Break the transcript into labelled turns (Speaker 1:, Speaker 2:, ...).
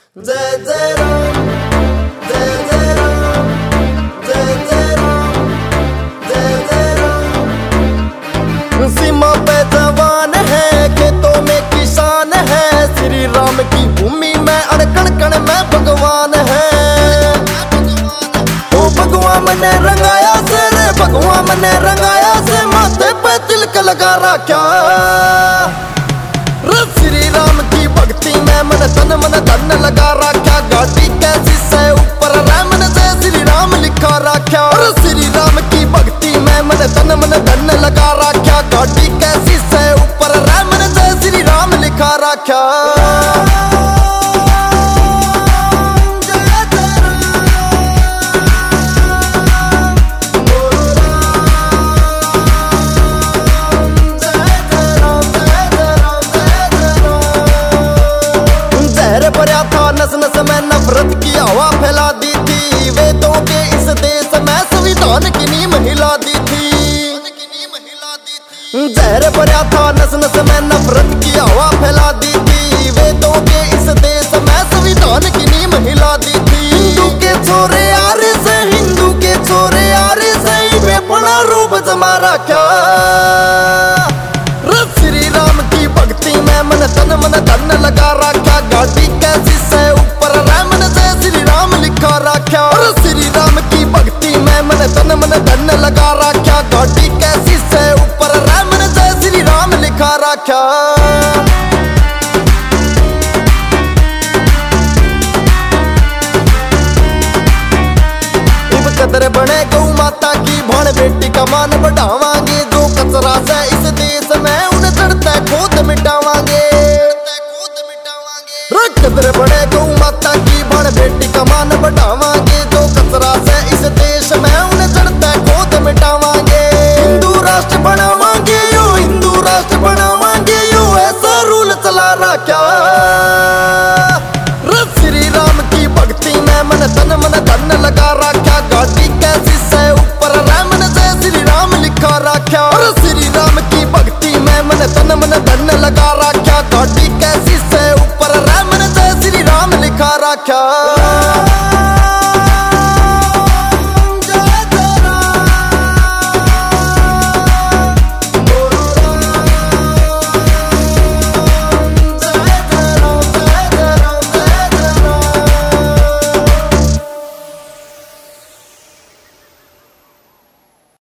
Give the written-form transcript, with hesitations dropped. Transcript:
Speaker 1: जय जय राम, जय जय राम, जय जय राम, जय जय राम। सीमा पे जवान है, खेतों में किसान है, श्री राम की भूमि में अड़कण कण में भगवान है। ओ भगवान मैंने रंगाया से रे, भगवान मैंने रंगाया से, माथे पे तिलक लगा रखा। श्री राम की भक्ति में मन धन लगा रखा। गाड़ी कैसी से ऊपर रैमन से श्री राम लिखा रखा। श्री राम की भक्ति में मन धन लगा रखा। गाड़ी कैसी से ऊपर रैमन से श्री राम लिखा रखा। भरा था नस नस में नफरत की हवा फैला दी थी। वेदों के इस देश में संविधान की नींव हिला दी थी। जहर भरा था नस नस में नफरत की हवा फैला दी थी। वेदों के इस देश में संविधान की नींव हिला दी थी। हिंदू के छोरे आरे से, हिंदू के छोरे आरे से बेपना रूप जमा रखा। श्री राम की भक्ति में मन धन लगा रखा। गाड़ी कैसी से ऊपर रैमन से श्री राम लिखा रखा। श्री राम की भक्ति में मन धन लगा रखा। गाड़ी कैसी से ऊपर रैमन से श्री राम लिखा रखा। कदर बने गौ माता की, भाण बेटी का मान बढ़ावांगे। जो कचरा से इस देश में उन्हें चढ़ते खोद मिटावांगे। कदर बने गौ माता की, भाण बेटी का मान बढ़ावांगे।